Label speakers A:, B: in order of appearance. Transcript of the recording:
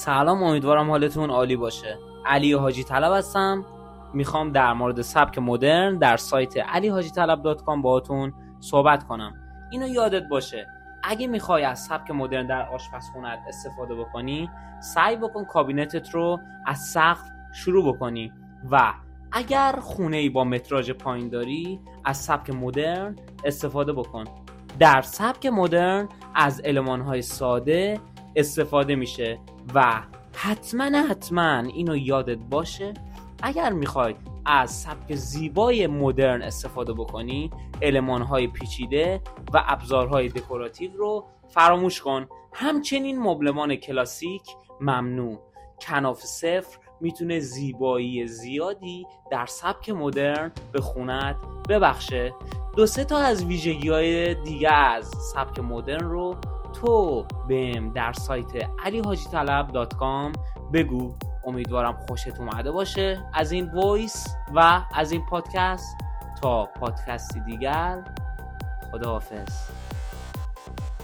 A: سلام، امیدوارم حالتون عالی باشه. علی حاجی طلب هستم. میخوام در مورد سبک مدرن در سایت alihajitalab.com باهاتون صحبت کنم. اینو یادت باشه اگه میخوای از سبک مدرن در آشپزخونه‌ات استفاده بکنی، سعی بکن کابینتت رو از سقف شروع بکنی و اگر خونه‌ای با متراژ پایین داری از سبک مدرن استفاده بکن. در سبک مدرن از المان‌های ساده استفاده میشه و حتما اینو یادت باشه اگر میخوای از سبک زیبای مدرن استفاده بکنی، المان‌های پیچیده و ابزارهای دکوراتیو رو فراموش کن. همچنین مبلمان کلاسیک ممنوع. کناف صفر میتونه زیبایی زیادی در سبک مدرن به خونت ببخشه. 2-3 تا از ویژگی‌های دیگه از سبک مدرن رو تو بهم در سایت alihajitalab.com بگو. امیدوارم خوشت اومده باشه از این وایس و از این پادکست. تا پادکستی دیگر، خداحافظ.